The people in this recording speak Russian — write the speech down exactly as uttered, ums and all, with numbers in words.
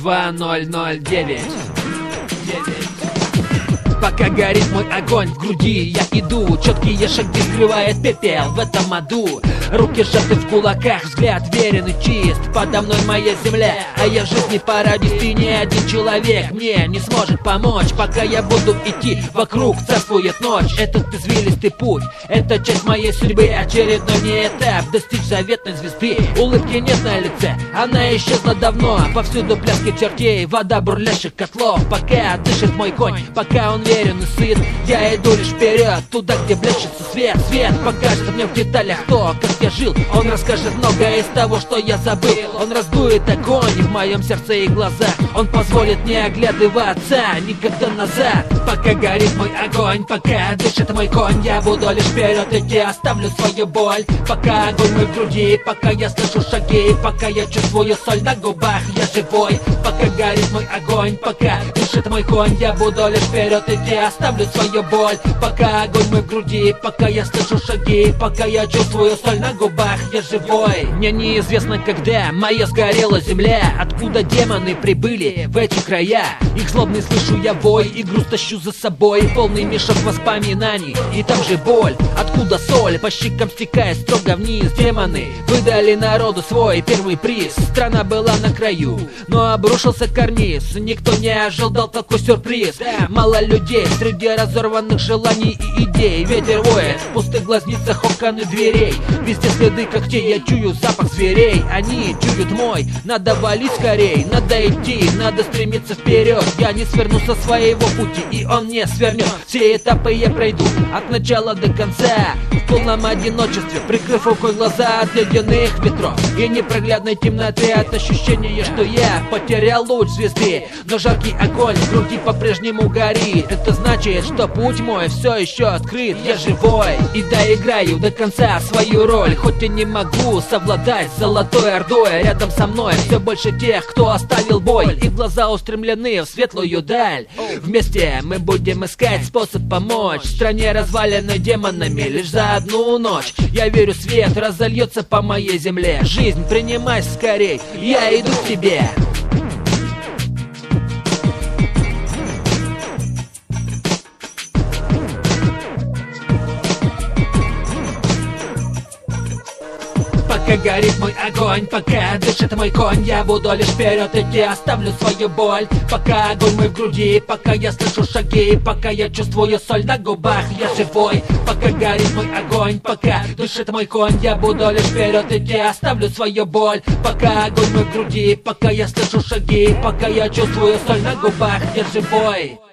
два ноль ноль девять. Пока горит мой огонь в груди, я иду, четкие шаги скрывает пепел в этом аду. Руки сжаты в кулаках, взгляд верен и чист. Подо мной моя земля, а я в жизни парадист. И ни один человек мне не сможет помочь, пока я буду идти, вокруг царствует ночь. Этот извилистый путь, это часть моей судьбы. Очередной не этап, достичь заветной звезды. Улыбки нет на лице, она исчезла давно. Повсюду пляски чертей, вода бурлящих котлов. Пока дышит мой конь, пока он верен и сыт, я иду лишь вперед, туда, где блещется свет. Свет покажет мне в деталях то, как я жил. Он расскажет многое из того, что я забыл. Он раздует огонь в моем сердце и глазах. Он позволит не оглядываться никогда назад. Пока горит мой огонь, пока дышит мой конь, я буду лишь вперед идти, оставлю свою боль. Пока огонь мой в груди, пока я слышу шаги, пока я чувствую соль на губах, я живой. Пока горит мой огонь, пока дышит мой конь, я буду лишь вперед идти, оставлю свою боль. Пока огонь мой в груди, пока я слышу шаги, пока я чувствую соль на губах, я живой. Мне неизвестно, когда моя сгорела земля, откуда демоны прибыли в эти края. Их злобный слышу я вой, и груз тащу за собой, полный мешок воспоминаний, и там же боль. Откуда соль, по щекам стекает строго вниз. Демоны выдали народу свой первый приз. Страна была на краю, но обрушился карниз. Никто не ожидал такой сюрприз. Мало людей среди разорванных желаний и идей. Ветер воет в пустых глазницах окон и дверей. Везде следы когтей, я чую запах зверей. Они чуют мой, надо валить скорей. Надо идти, надо стремиться вперед. Я не сверну со своего пути, и он не свернет. Все этапы я пройду от начала до конца, в полном одиночестве, прикрыв рукой глаза от ледяных ветров и непроглядной темноты, от ощущения, что я потерял луч звезды. Но жаркий огонь в груди по-прежнему горит. Это значит, что путь мой все еще открыт. Я живой и доиграю до конца свою роль. Хоть и не могу совладать с золотой ордой, рядом со мной все больше тех, кто оставил бой, и глаза устремлены в светлую даль. Вместе мы будем искать способ помочь стране, разваленной демонами лишь за одну ночь. Я верю, свет разольется по моей земле. Жизнь, принимай скорей, я иду к тебе. Пока горит мой огонь, пока дышит мой конь, я буду лишь вперед идти, оставлю свою боль. Пока огонь мой в груди, пока я слышу шаги, пока я чувствую соль на губах, я живой. Пока горит мой огонь, пока дышит мой конь, я буду лишь вперед идти, оставлю свою боль. Пока огонь мой в груди, пока я слышу шаги, пока я чувствую соль на губах, я живой.